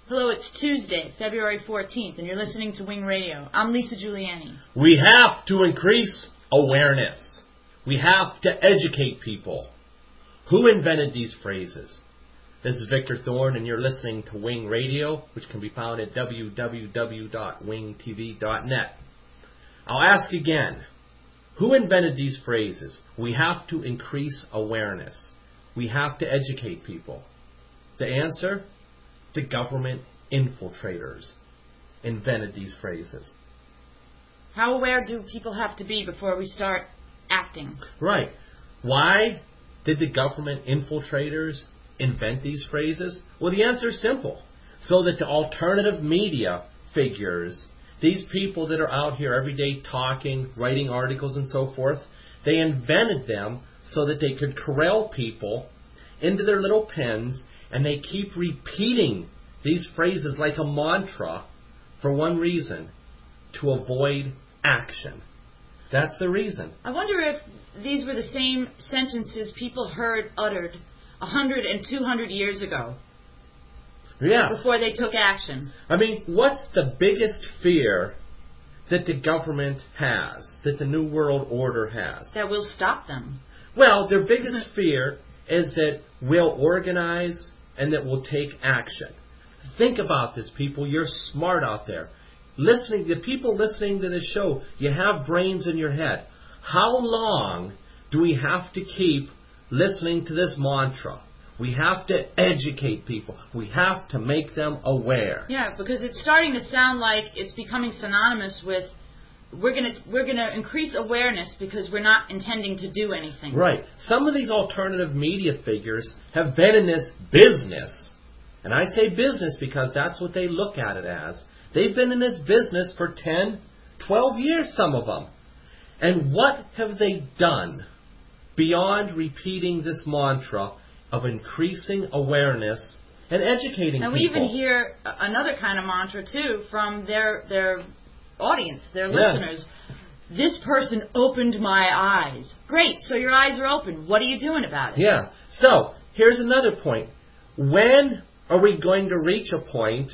Hello, it's Tuesday, February 14th, and you're listening to Wing Radio. I'm Lisa Giuliani. We have to increase awareness. We have to educate people. Who invented these phrases? This is Victor Thorne, and you're listening to Wing Radio, which can be found at www.wingtv.net. I'll ask again, who invented these phrases? We have to increase awareness. We have to educate people. The answer? The government infiltrators invented these phrases. How aware do people have to be before we start acting? Right. Why did the government infiltrators invent these phrases? Well, the answer is simple. So that the alternative media figures, these people that are out here every day talking, writing articles and so forth, they invented them so that they could corral people into their little pens, and they keep repeating these phrases like a mantra for one reason: to avoid action. That's the reason. I wonder if these were the same sentences people heard uttered 100 and 200 years ago. Yeah. Before they took action. I mean, what's the biggest fear that the government has, that the New World Order has? That we'll stop them. Well, their biggest fear is that we'll organize and that we'll take action. Think about this, people. You're smart out there. The people listening to this show, you have brains in your head. How long do we have to keep listening to this mantra? We have to educate people. We have to make them aware. Yeah, because it's starting to sound like it's becoming synonymous with we're gonna increase awareness because we're not intending to do anything. Right. Some of these alternative media figures have been in this business. And I say business because that's what they look at it as. They've been in this business for 10, 12 years, some of them. And what have they done beyond repeating this mantra of increasing awareness and educating people? And we even hear another kind of mantra, too, from their audience, their listeners. This person opened my eyes. Great, so your eyes are open. What are you doing about it? Yeah. So, here's another point. When are we going to reach a point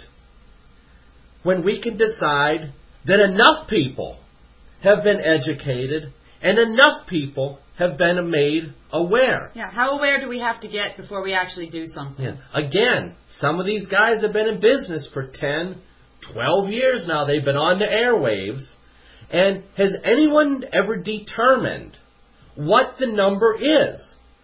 when we can decide that enough people have been educated and enough people have been made aware? Yeah, how aware do we have to get before we actually do something? Yeah. Again, some of these guys have been in business for 10, 12 years now. They've been on the airwaves. And has anyone ever determined what the number is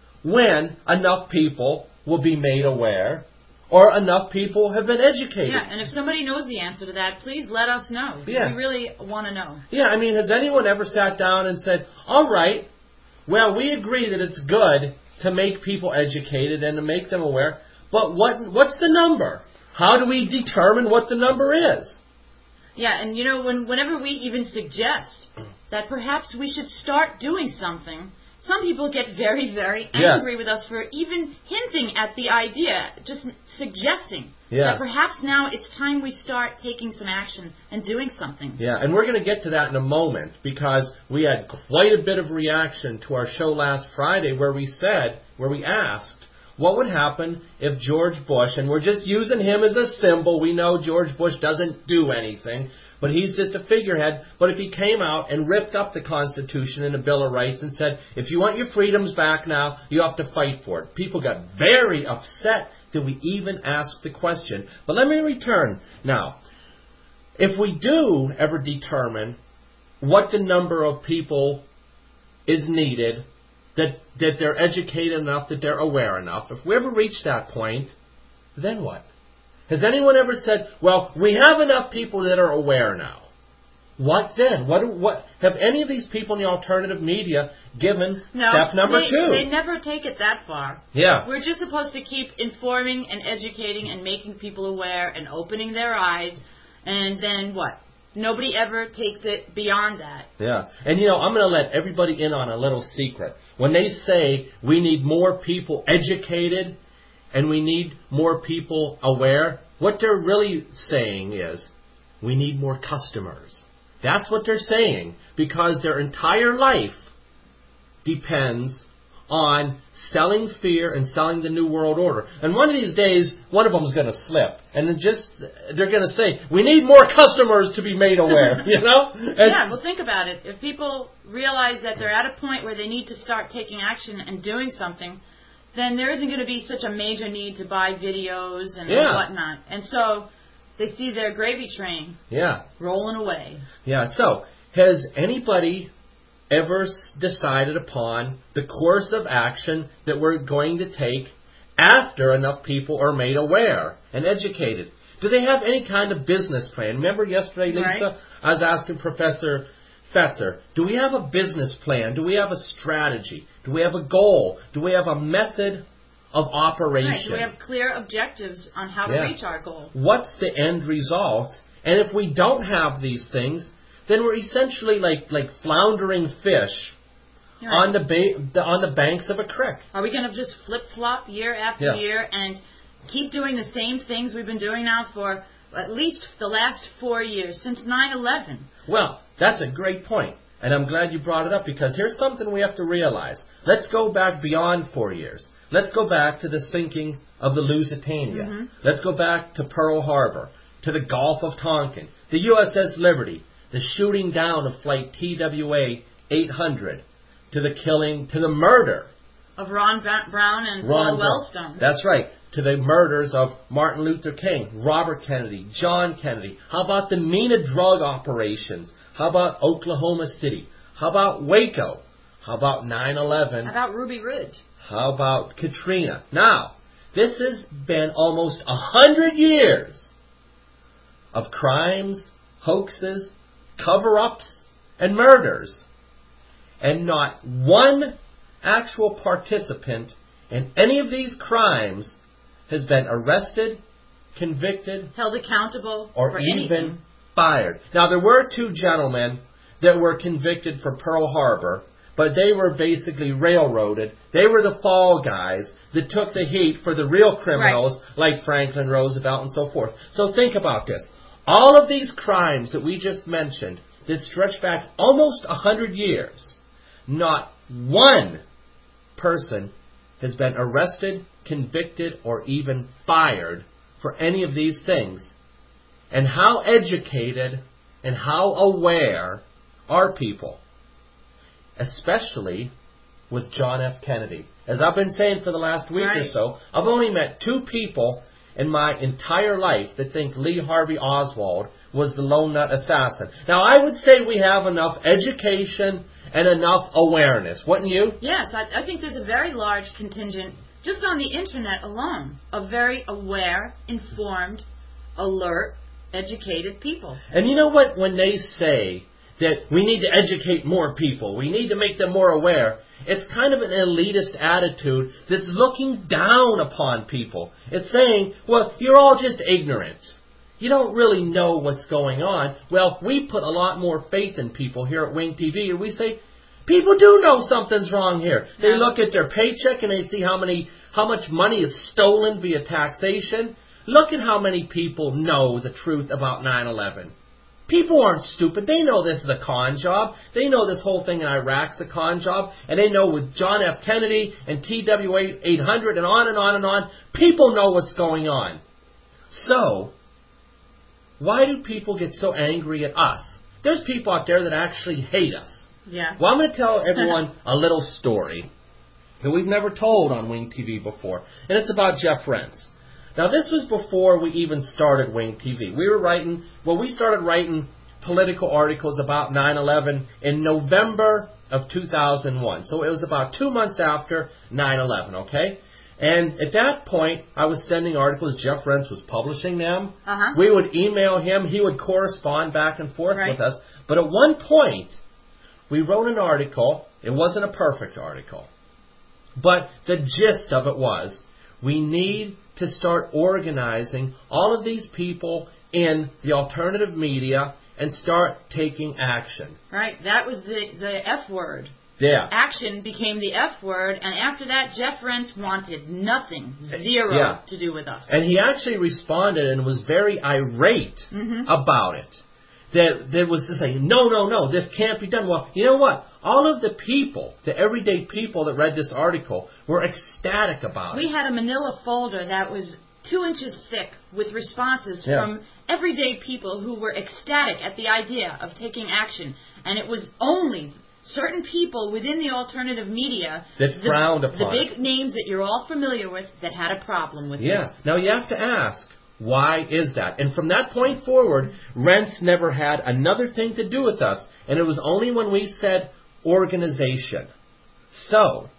when enough people will be made aware or enough people have been educated? Yeah, and if somebody knows the answer to that, please let us know. Yeah. We really want to know. Yeah, I mean, has anyone ever sat down and said, all right, well, we agree that it's good to make people educated and to make them aware, but what's the number? How do we determine what the number is? Yeah, and whenever we even suggest that perhaps we should start doing something, some people get very, very angry with us for even hinting at the idea, just suggesting that perhaps now it's time we start taking some action and doing something. Yeah, and we're going to get to that in a moment because we had quite a bit of reaction to our show last Friday where we asked, what would happen if George Bush, and we're just using him as a symbol, we know George Bush doesn't do anything, but he's just a figurehead, but if he came out and ripped up the Constitution and the Bill of Rights and said, if you want your freedoms back now, you have to fight for it. People got very upset that we even asked the question. But let me return now. If we do ever determine what the number of people is needed, that they're educated enough, that they're aware enough, if we ever reach that point, then what? Has anyone ever said, well, we have enough people that are aware now? What then? What have any of these people in the alternative media given step number 2? They never take it that far. Yeah. We're just supposed to keep informing and educating and making people aware and opening their eyes, and then what? Nobody ever takes it beyond that. Yeah. And I'm going to let everybody in on a little secret. When they say we need more people educated and we need more people aware, what they're really saying is we need more customers. That's what they're saying, because their entire life depends on selling fear and selling the New World Order. And one of these days, one of them is going to slip. And they're going to say, we need more customers to be made aware, you know? Yeah, well, think about it. If people realize that they're at a point where they need to start taking action and doing something, then there isn't going to be such a major need to buy videos and whatnot. And so they see their gravy train rolling away. Yeah, so has anybody ever decided upon the course of action that we're going to take after enough people are made aware and educated? Do they have any kind of business plan? Remember yesterday, Lisa, right. I was asking Professor Fetzer, do we have a business plan? Do we have a strategy? Do we have a goal? Do we have a method of operation? Right. Do we have clear objectives on how to reach our goal? What's the end result? And if we don't have these things, then we're essentially like floundering fish on the banks of a creek. Are we going to just flip-flop year after year and keep doing the same things we've been doing now for at least the last 4 years, since 9/11? Well, that's a great point. And I'm glad you brought it up, because here's something we have to realize. Let's go back beyond 4 years. Let's go back to the sinking of the Lusitania. Mm-hmm. Let's go back to Pearl Harbor, to the Gulf of Tonkin, the USS Liberty, the shooting down of Flight TWA 800, to the murder of Ron Brown and Paul Wellstone. That's right. To the murders of Martin Luther King, Robert Kennedy, John Kennedy. How about the MENA drug operations? How about Oklahoma City? How about Waco? How about 9/11? How about Ruby Ridge? How about Katrina? Now, this has been almost 100 years of crimes, hoaxes, cover-ups, and murders. And not one actual participant in any of these crimes has been arrested, convicted, held accountable, or for even anything. Fired. Now, there were 2 gentlemen that were convicted for Pearl Harbor, but they were basically railroaded. They were the fall guys that took the heat for the real criminals, like Franklin Roosevelt and so forth. So think about this. All of these crimes that we just mentioned that stretch back almost 100 years, not one person has been arrested, convicted, or even fired for any of these things. And how educated and how aware are people? Especially with John F. Kennedy. As I've been saying for the last week or so, I've only met 2 people in my entire life that think Lee Harvey Oswald was the lone nut assassin. Now, I would say we have enough education and enough awareness, wouldn't you? Yes, I think there's a very large contingent, just on the Internet alone, of very aware, informed, alert, educated people. And you know what? When they say that we need to educate more people, we need to make them more aware, it's kind of an elitist attitude that's looking down upon people. It's saying, well, you're all just ignorant. You don't really know what's going on. Well, we put a lot more faith in people here at Wing TV, and we say, people do know something's wrong here. They look at their paycheck and they see how much money is stolen via taxation. Look at how many people know the truth about 9/11. People aren't stupid. They know this is a con job. They know this whole thing in Iraq's a con job. And they know with John F. Kennedy and TWA 800 and on and on and on, people know what's going on. So, why do people get so angry at us? There's people out there that actually hate us. Yeah. Well, I'm going to tell everyone a little story that we've never told on Wing TV before. And it's about Jeff Rense. Now, this was before we even started Wing TV. We started writing political articles about 9/11 in November of 2001. So it was about 2 months after 9/11, okay? And at that point, I was sending articles. Jeff Rense was publishing them. Uh-huh. We would email him. He would correspond back and forth with us. But at one point, we wrote an article. It wasn't a perfect article. But the gist of it was, we need to start organizing all of these people in the alternative media and start taking action. Right. That was the F word. Yeah. Action became the F word, and after that, Jeff Rense wanted nothing, zero, to do with us. And he actually responded and was very irate about it. that was just saying, no, this can't be done. Well, you know what? All of the people, the everyday people that read this article, were ecstatic about it. We had a manila folder that was 2 inches thick with responses from everyday people who were ecstatic at the idea of taking action. And it was only certain people within the alternative media that frowned upon the big names that you're all familiar with that had a problem with it. Yeah. Now you have to ask, why is that? And from that point forward, Rents never had another thing to do with us. And it was only when we said organization. So,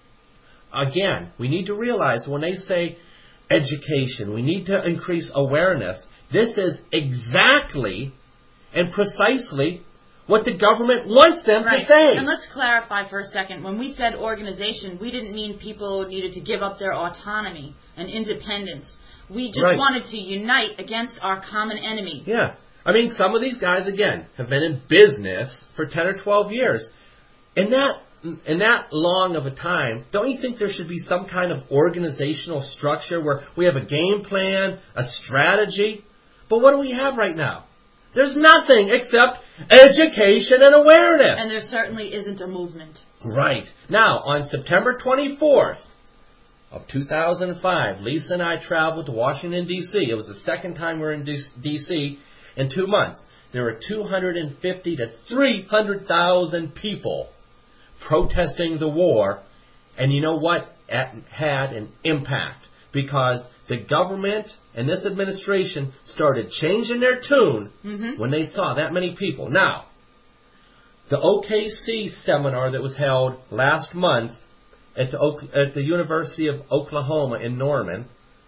again, we need to realize when they say education, we need to increase awareness. This is exactly and precisely what the government wants them to say. And let's clarify for a second. When we said organization, we didn't mean people needed to give up their autonomy and independence. We just wanted to unite against our common enemy. Yeah. I mean, some of these guys, again, have been in business for 10 or 12 years. In that long of a time, don't you think there should be some kind of organizational structure where we have a game plan, a strategy? But what do we have right now? There's nothing except education and awareness. And there certainly isn't a movement. Right. Now, on September 24th of 2005, Lisa and I traveled to Washington, D.C. It was the second time we were in D.C. in 2 months. There were 250 to 300,000 people protesting the war. And you know what? It had an impact. Because the government and this administration started changing their tune when they saw that many people. Now, the OKC seminar that was held last month at the University of Oklahoma in Norman,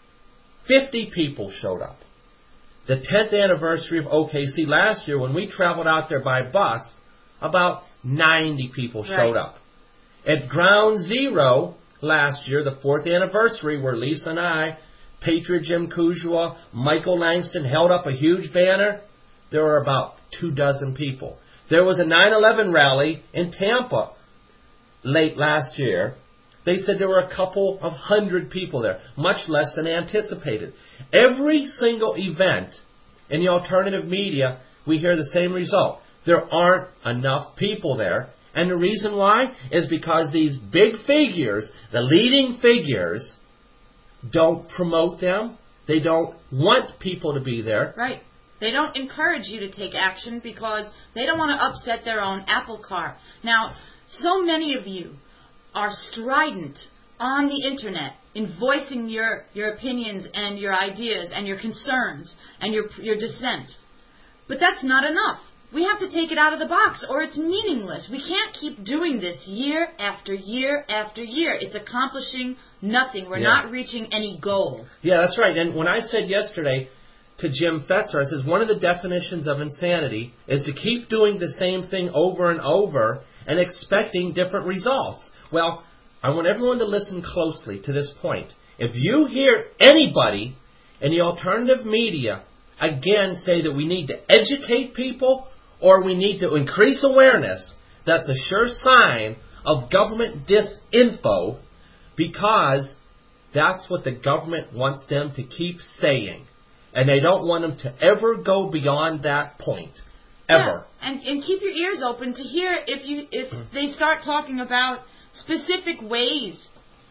50 people showed up. The 10th anniversary of OKC last year, when we traveled out there by bus, about 90 people showed up. At Ground Zero last year, the 4th anniversary, where Lisa and I, Patriot Jim Kujua, Michael Langston held up a huge banner, there were about 24 people. There was a 9/11 rally in Tampa late last year. They said there were a couple of hundred people there, much less than anticipated. Every single event in the alternative media, we hear the same result. There aren't enough people there. And the reason why is because these big figures, the leading figures, don't promote them. They don't want people to be there. Right. They don't encourage you to take action because they don't want to upset their own apple cart. Now, so many of you are strident on the internet in voicing your opinions and your ideas and your concerns and your dissent. But that's not enough. We have to take it out of the box or it's meaningless. We can't keep doing this year after year after year. It's accomplishing nothing. We're not reaching any goal. Yeah, that's right. And when I said yesterday to Jim Fetzer, I says one of the definitions of insanity is to keep doing the same thing over and over and expecting different results. Well, I want everyone to listen closely to this point. If you hear anybody in the alternative media again say that we need to educate people or we need to increase awareness, that's a sure sign of government disinfo, because that's what the government wants them to keep saying. And they don't want them to ever go beyond that point. Ever. Yeah. And keep your ears open to hear if they start talking about specific ways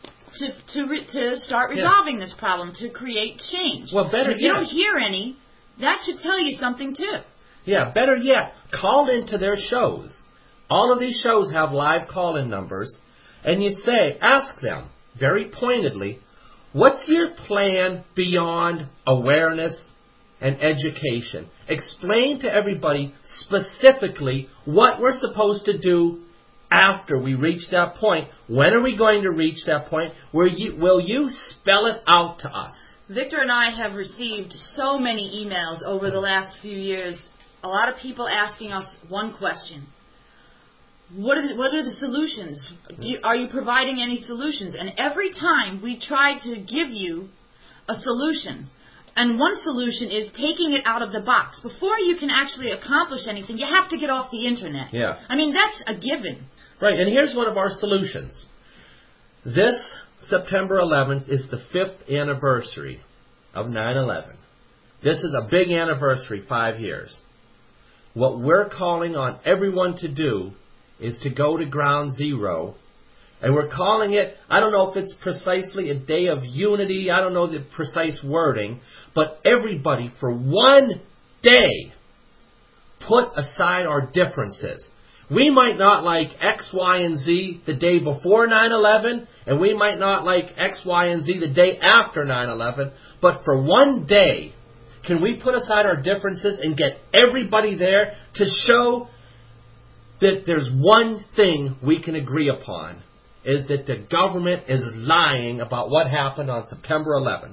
to start resolving this problem, to create change. Well, better if you don't hear any, that should tell you something too. Yeah, better yet, call into their shows. All of these shows have live call-in numbers, and you ask them very pointedly, what's your plan beyond awareness and education? Explain to everybody specifically what we're supposed to do after we reach that point. When are we going to reach that point? Will you spell it out to us? Victor and I have received so many emails over the last few years. A lot of people asking us one question. What are the solutions? Are you providing any solutions? And every time we try to give you a solution, and one solution is taking it out of the box. Before you can actually accomplish anything, you have to get off the internet. Yeah. I mean, that's a given. Right, and here's one of our solutions. This September 11th is the 5th anniversary of 9/11. This is a big anniversary, 5 years. what we're calling on everyone to do is to go to ground zero. And we're calling it, I don't know if it's precisely a day of unity, I don't know the precise wording, but everybody for one day put aside our differences. We might not like X, Y, and Z the day before 9/11, and we might not like X, Y, and Z the day after 9/11, but for one day, can we put aside our differences and get everybody there to show that there's one thing we can agree upon, is that the government is lying about what happened on September 11th.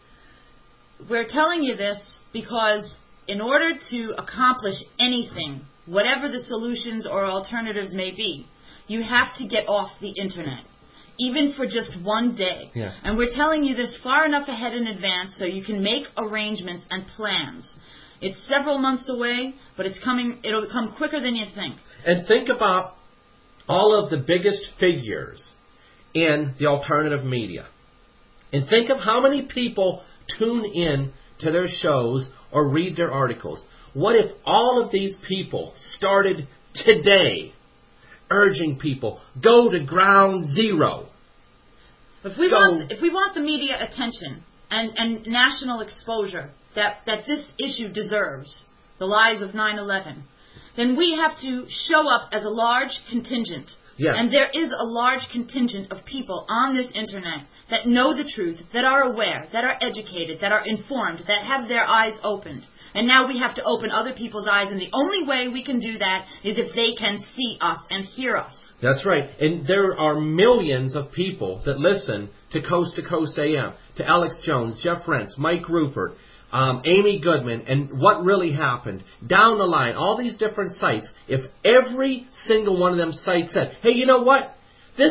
We're telling you this because in order to accomplish anything, whatever the solutions or alternatives may be, you have to get off the internet, even for just one day. Yeah. And we're telling you this far enough ahead in advance so you can make arrangements and plans. It's several months away, but it's coming. It'll come quicker than you think. And think about all of the biggest figures in the alternative media. And think of how many people tune in to their shows or read their articles. What if all of these people started today urging people, go to ground zero? If we want the media attention and national exposure that this issue deserves, the lies of 9/11, then we have to show up as a large contingent. Yeah. And there is a large contingent of people on this internet that know the truth, that are aware, that are educated, that are informed, that have their eyes opened. And now we have to open other people's eyes, and the only way we can do that is if they can see us and hear us. That's right. And there are millions of people that listen to Coast AM, to Alex Jones, Jeff Rentz, Mike Rupert, Amy Goodman, and What Really Happened, down the line, all these different sites. If every single one of them sites said, hey, you know what? This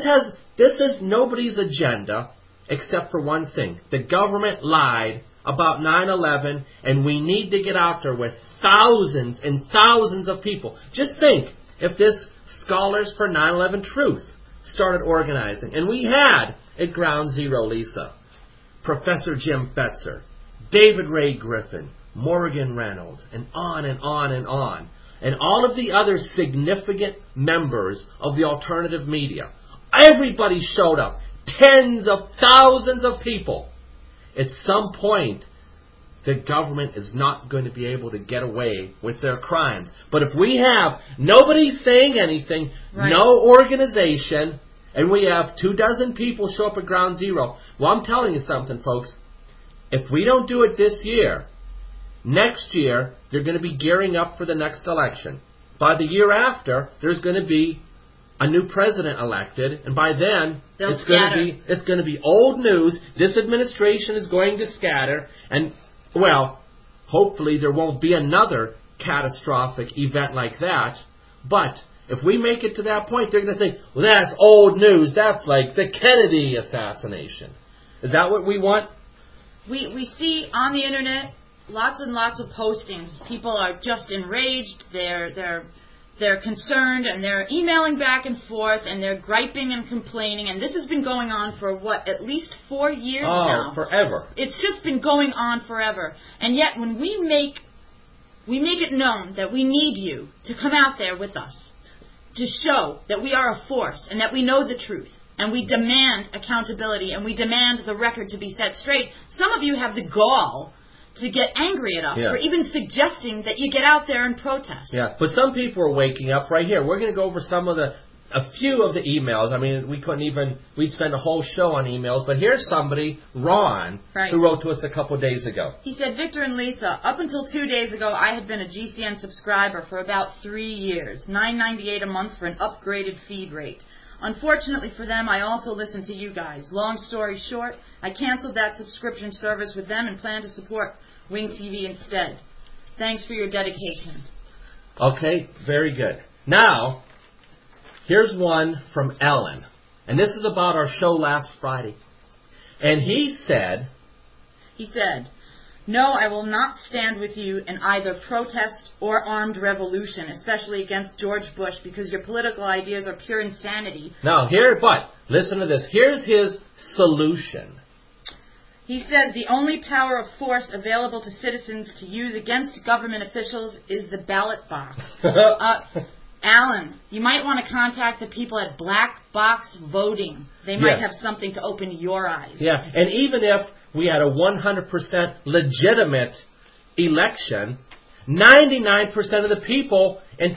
is nobody's agenda except for one thing. The government lied about 9/11, and we need to get out there with thousands and thousands of people. Just think if this Scholars for 9/11 Truth started organizing. And we had at Ground Zero, Lisa, Professor Jim Fetzer, David Ray Griffin, Morgan Reynolds, and on and on and on. And all of the other significant members of the alternative media. Everybody showed up. Tens of thousands of people. At some point, the government is not going to be able to get away with their crimes. But if we have nobody saying anything, right, no organization, and we have 24 people show up at Ground Zero, well, I'm telling you something, folks. If we don't do it this year, next year, they're going to be gearing up for the next election. By the year after, there's going to be a new president elected, and by then it's going to be old news. This administration is going to scatter, and well, hopefully there won't be another catastrophic event like that. But if we make it to that point, they're going to say, well, that's old news. That's like the Kennedy assassination. Is that what we want? We see on the internet lots and lots of postings. People are just enraged. They're concerned, and they're emailing back and forth, and they're griping and complaining. And this has been going on for, at least 4 years now? Oh, forever. It's just been going on forever. And yet, when we make it known that we need you to come out there with us, to show that we are a force, and that we know the truth, and we demand accountability, and we demand the record to be set straight, some of you have the gall to get angry at us for even suggesting that you get out there and protest. Yeah, but some people are waking up right here. We're going to go over a few of the emails. I mean, we'd spend a whole show on emails, but here's somebody, Ron, who wrote to us a couple days ago. He said, Victor and Lisa, up until 2 days ago, I had been a GCN subscriber for about 3 years, $9.98 a month for an upgraded feed rate. Unfortunately for them, I also listen to you guys. Long story short, I canceled that subscription service with them and plan to support Wing TV instead. Thanks for your dedication. Okay, very good. Now, here's one from Ellen. And this is about our show last Friday. And he said, no, I will not stand with you in either protest or armed revolution, especially against George Bush, because your political ideas are pure insanity. Now, but listen to this. Here's his solution. He says the only power of force available to citizens to use against government officials is the ballot box. Alan, you might want to contact the people at Black Box Voting. They might have something to open your eyes. Yeah, and even if we had a 100% legitimate election, 99% of the people in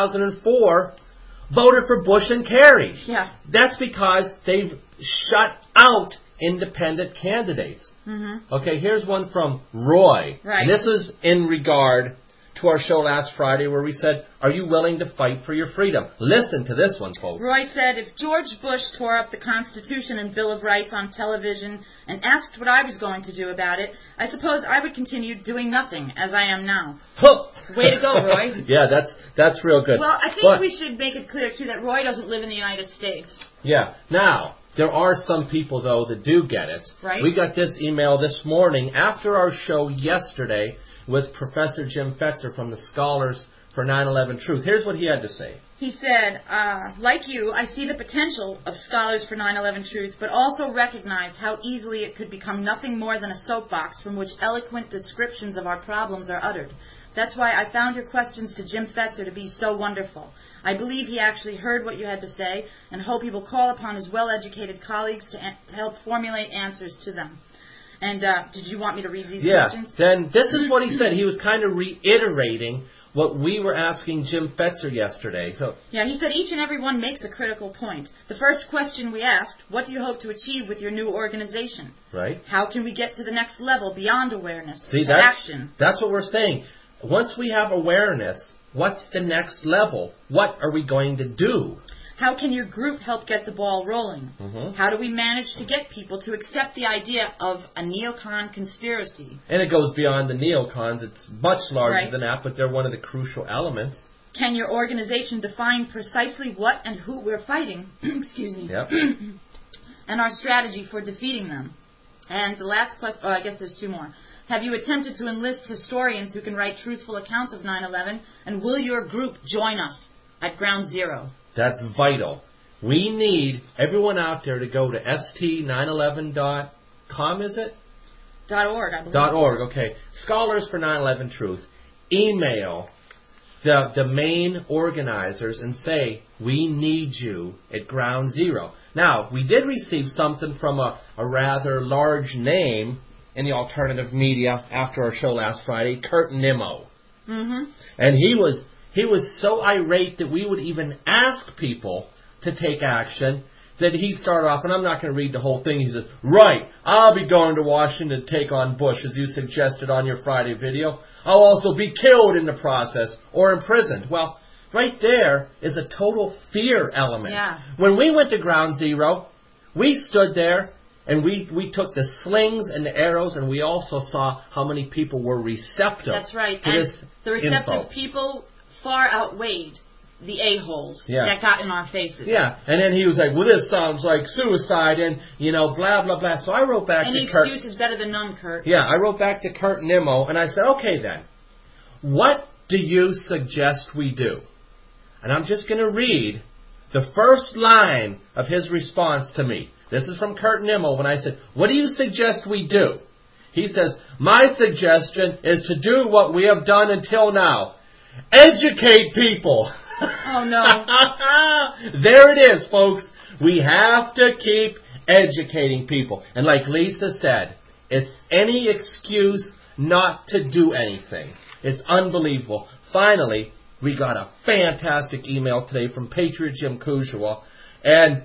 2004 voted for Bush and Kerry. Yeah. That's because they've shut out independent candidates. Mm-hmm. Okay, here's one from Roy. Right. And this is in regard to our show last Friday where we said, are you willing to fight for your freedom? Listen to this one, folks. Roy said, if George Bush tore up the Constitution and Bill of Rights on television and asked what I was going to do about it, I suppose I would continue doing nothing, as I am now. Way to go, Roy. Yeah, that's real good. Well, I think we should make it clear, too, that Roy doesn't live in the United States. Yeah. Now, there are some people, though, that do get it. Right. We got this email this morning after our show yesterday with Professor Jim Fetzer from the Scholars for 9/11 Truth. Here's what he had to say. He said, like you, I see the potential of Scholars for 9/11 Truth, but also recognize how easily it could become nothing more than a soapbox from which eloquent descriptions of our problems are uttered. That's why I found your questions to Jim Fetzer to be so wonderful. I believe he actually heard what you had to say and hope he will call upon his well-educated colleagues to help formulate answers to them. And did you want me to read these questions? Yeah, then this is what he said. He was kind of reiterating what we were asking Jim Fetzer yesterday. Yeah, he said each and every one makes a critical point. The first question we asked, what do you hope to achieve with your new organization? Right. How can we get to the next level beyond awareness, to action? That's what we're saying. Once we have awareness, what's the next level? What are we going to do? How can your group help get the ball rolling? Mm-hmm. How do we manage to get people to accept the idea of a neocon conspiracy? And it goes beyond the neocons. It's much larger than that, but they're one of the crucial elements. Can your organization define precisely what and who we're fighting? Excuse me. Yep. And our strategy for defeating them. And the last question, I guess there's two more. Have you attempted to enlist historians who can write truthful accounts of 9/11? And will your group join us at Ground Zero? That's vital. We need everyone out there to go to st911.com, is it? .org, I believe. .org, okay. Scholars for 9/11 Truth. Email the main organizers and say, we need you at Ground Zero. Now, we did receive something from a rather large name in the alternative media after our show last Friday, Kurt Nimmo. Mm-hmm. And he was so irate that we would even ask people to take action that he started off, and I'm not going to read the whole thing. He says, right, I'll be going to Washington to take on Bush, as you suggested on your Friday video. I'll also be killed in the process or imprisoned. Well, right there is a total fear element. Yeah. When we went to Ground Zero, we stood there and we took the slings and the arrows, and we also saw how many people were receptive. That's right. To and this the receptive info. people far outweighed the a-holes that got in our faces. Yeah, and then he was like, well, this sounds like suicide, and, blah, blah, blah. So I wrote back Any to Kurt. excuse is better than none, Kurt. Yeah, I wrote back to Kurt Nimmo, and I said, okay then, what do you suggest we do? And I'm just going to read the first line of his response to me. This is from Kurt Nimmo when I said, what do you suggest we do? He says, my suggestion is to do what we have done until now. Educate people. Oh, no. There it is, folks. We have to keep educating people. And like Lisa said, it's any excuse not to do anything. It's unbelievable. Finally, we got a fantastic email today from Patriot Jim Kujua. And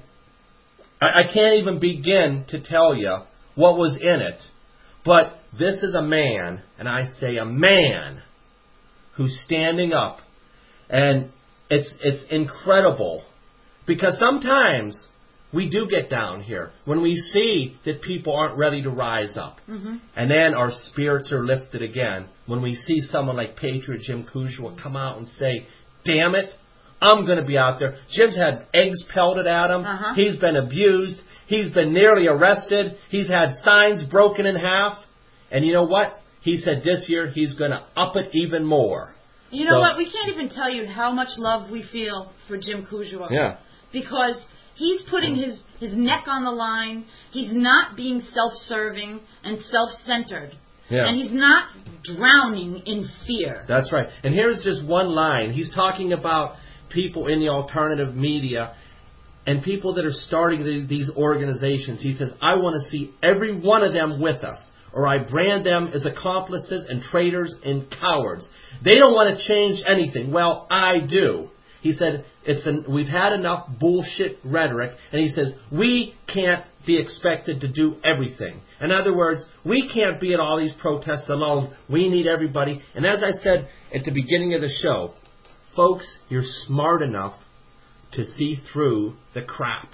I can't even begin to tell you what was in it. But this is a man, and I say a man, who's standing up. And it's incredible. Because sometimes we do get down here when we see that people aren't ready to rise up. Mm-hmm. And then our spirits are lifted again when we see someone like Patriot Jim Kujua come out and say, damn it, I'm going to be out there. Jim's had eggs pelted at him. Uh-huh. He's been abused. He's been nearly arrested. He's had signs broken in half. And you know what? He said this year he's going to up it even more. You know what? We can't even tell you how much love we feel for Jim Kujua. Yeah. Because He's putting his neck on the line. He's not being self-serving and self-centered. Yeah. And he's not drowning in fear. That's right. And here's just one line. He's talking about people in the alternative media and people that are starting these organizations. He says, I want to see every one of them with us, or I brand them as accomplices and traitors and cowards. They don't want to change anything. Well, I do. He said, we've had enough bullshit rhetoric, and he says, we can't be expected to do everything. In other words, we can't be at all these protests alone. We need everybody. And as I said at the beginning of the show, folks, you're smart enough to see through the crap.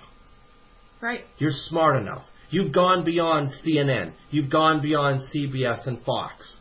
Right. You're smart enough. You've gone beyond CNN. You've gone beyond CBS and Fox.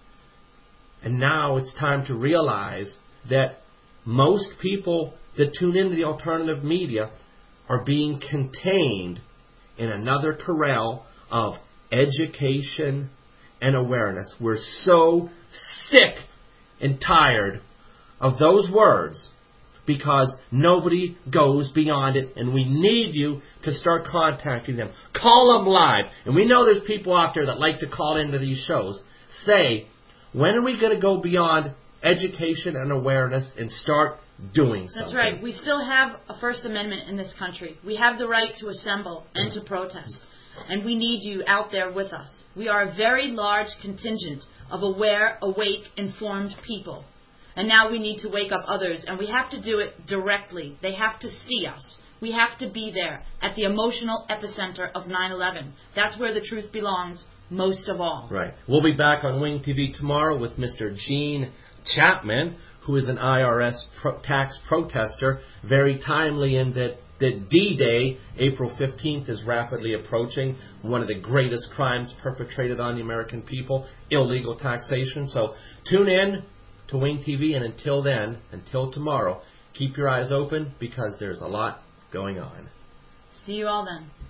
And now it's time to realize that most people that tune into the alternative media are being contained in another corral of education and awareness. We're so sick and tired of those words because nobody goes beyond it, and we need you to start contacting them. Call them live. And we know there's people out there that like to call into these shows. Say, when are we going to go beyond education and awareness and start doing something? That's right. We still have a First Amendment in this country. We have the right to assemble and to protest. And we need you out there with us. We are a very large contingent of aware, awake, informed people. And now we need to wake up others. And we have to do it directly. They have to see us. We have to be there at the emotional epicenter of 9/11. That's where the truth belongs most of all. Right. We'll be back on Wing TV tomorrow with Mr. Gene Chapman, who is an IRS tax protester, very timely in that D-Day, April 15th, is rapidly approaching. One of the greatest crimes perpetrated on the American people, illegal taxation. So tune in to Wing TV, and until then, until tomorrow, keep your eyes open because there's a lot going on. See you all then.